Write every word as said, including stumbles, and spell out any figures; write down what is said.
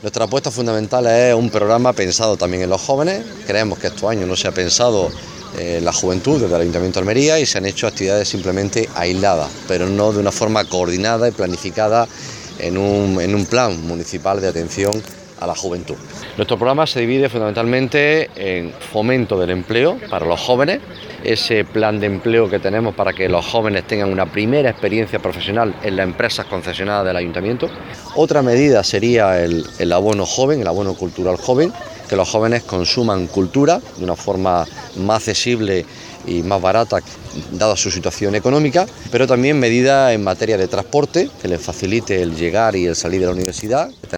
Nuestra apuesta fundamental es un programa pensado también en los jóvenes. Creemos que estos años no se ha pensado en la juventud desde el Ayuntamiento de Almería y se han hecho actividades simplemente aisladas, pero no de una forma coordinada y planificada en un, en un plan municipal de atención a la juventud. Nuestro programa se divide fundamentalmente en fomento del empleo para los jóvenes, ese plan de empleo que tenemos para que los jóvenes tengan una primera experiencia profesional en las empresas concesionadas del Ayuntamiento. Otra medida sería el, el abono joven, el abono cultural joven, que los jóvenes consuman cultura de una forma más accesible y más barata dada su situación económica, pero también medidas en materia de transporte que les facilite el llegar y el salir de la universidad.